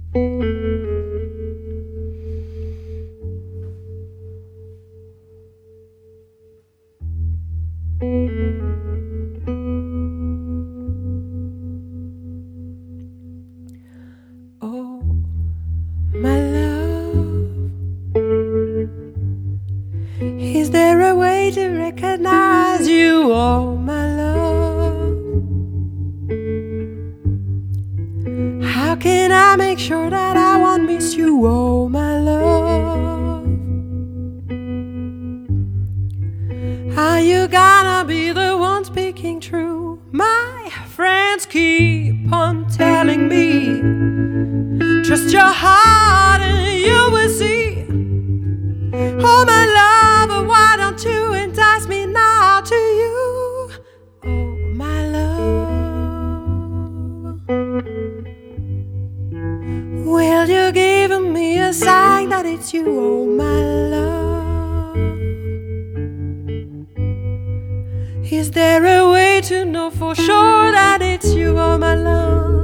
Oh, my love, is there a way to recognize you? Oh, my love, how can I make sure that I won't miss you? Oh, my love, are you gonna be the one speaking true? My friends keep on telling me, trust your heart and you will see. Oh, my love, why don't you entice me now to you? Oh, my love, will you give me a sign that it's you? Oh, my love, is there a way to know for sure that it's you? Oh, my love,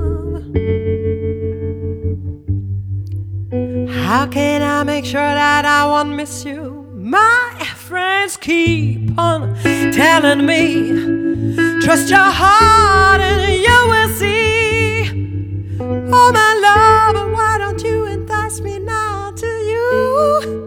how can I make sure that I won't miss you? My friends keep on telling me, trust your heart and you will see. Oh, my love, why don't you entice me now to you?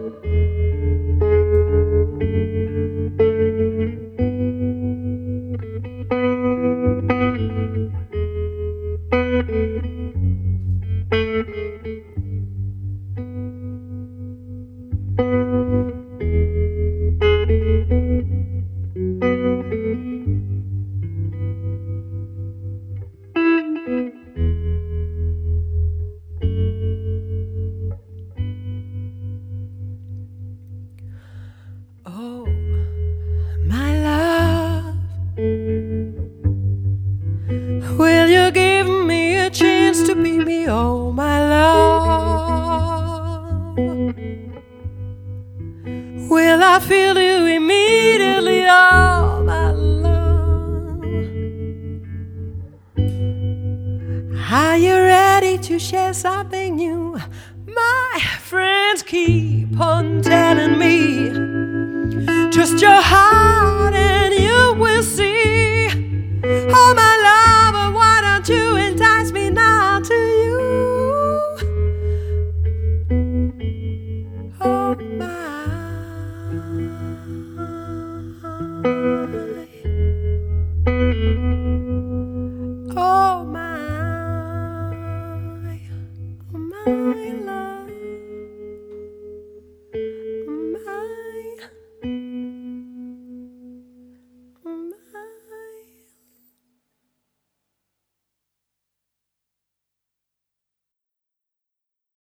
Oh, my love, will you give me a chance to be me? Oh, my love, will I feel you immediately? Oh, my love, are you ready to share something new? My friends keep on telling me, trust your heart and you will see. Oh, my love, why don't you entice me now to you? Oh, my, oh, my, oh, my.